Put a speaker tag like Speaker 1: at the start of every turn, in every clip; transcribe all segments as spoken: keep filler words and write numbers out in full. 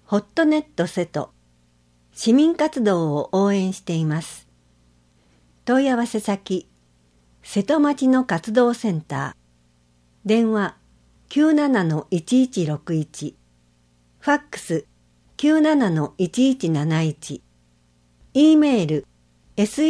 Speaker 1: ホットネット瀬戸、市民活動を応援しています。問い合わせ先、瀬戸町の活動センター、電話 きゅうななのいちいちろくいち、ファックス きゅうななのいちいちなないち、E メール セト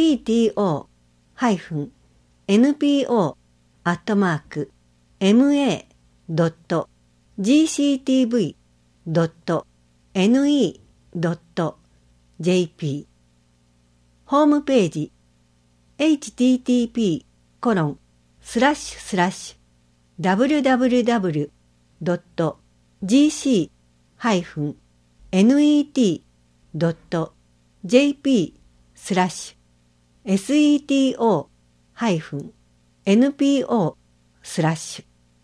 Speaker 1: エヌピーオー アットマーク エムエー ドット ジーシーティーブイ ドット エヌイー ドット ジェーピー ホームページ エイチティーティーピー コロン スラッシュスラッシュ ダブリュダブリュダブリュ ドット ジーシー ハイフン エヌイーティー ドット ジェーピー スラッシュ エスイーティーオー ハイフン エヌピーオー スラッシュ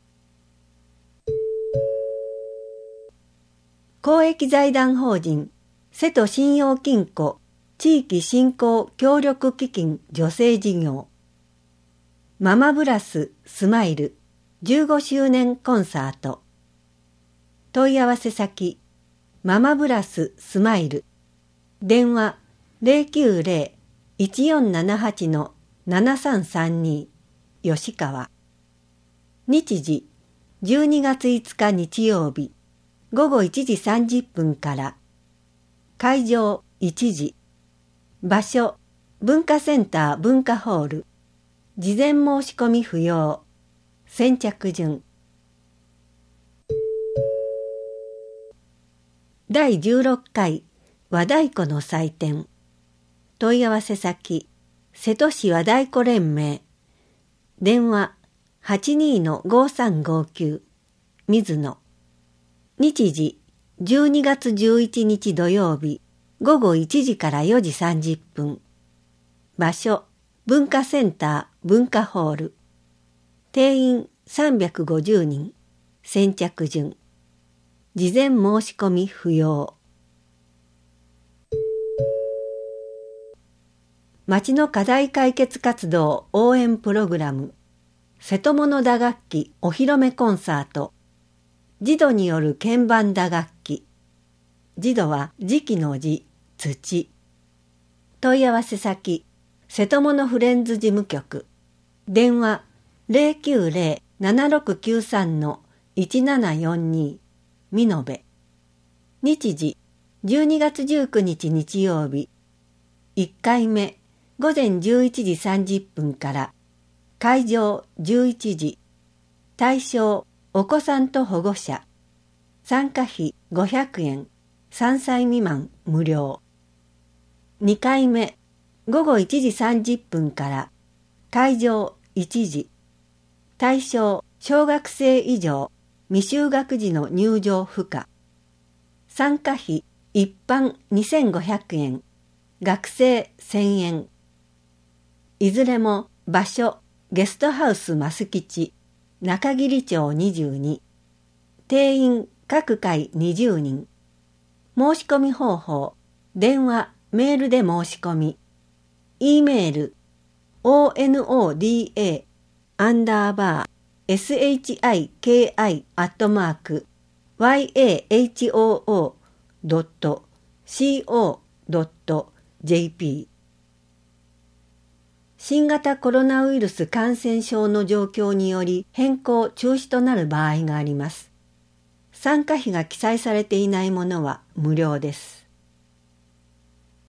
Speaker 1: 公益財団法人瀬戸信用金庫地域振興協力基金助成事業ママブラススマイルじゅうごしゅうねんコンサート問い合わせ先ママブラススマイル電話 ゼロきゅうゼロ いちよんななはち のななさんさんに吉川日時じゅうにがついつか日曜日ごごいちじさんじゅっぷんから会場いちじ場所文化センター文化ホール事前申し込み不要先着順だいじゅうろっかい和太鼓の祭典問い合わせ先瀬戸市和太鼓連盟電話 はちにーのごさんごきゅう 水野日時じゅうにがつじゅういちにち土曜日ごごいちじからよじさんじゅっぷん場所文化センター文化ホール定員さんびゃくごじゅうにん先着順事前申し込み不要町の課題解決活動応援プログラム瀬戸物打楽器お披露目コンサート児童による鍵盤打楽器児童は磁器の磁土問い合わせ先瀬戸物フレンズ事務局電話 ゼロきゅうゼロ ななろくきゅうさん のいちななよんに美濃部日時じゅうにがつじゅうくにち日曜日いっかいめごぜんじゅういちじさんじゅっぷんから会場じゅういちじ対象お子さんと保護者参加費ごひゃくえんさんさい未満無料にかいめごごいちじさんじゅっぷんから会場いちじ対象小学生以上未就学児の入場不可参加費一般にせんごひゃくえん学生せんえんいずれも場所ゲストハウス増吉中桐町にじゅうに定員各回にじゅうにん申し込み方法電話メールで申し込み E メール オーエヌオーディーエー アンダーバー シャキ アットマーク ワイエーエイチオーオー ドット シーオー ドット ジェーピー新型コロナウイルス感染症の状況により変更中止となる場合があります。参加費が記載されていないものは無料です。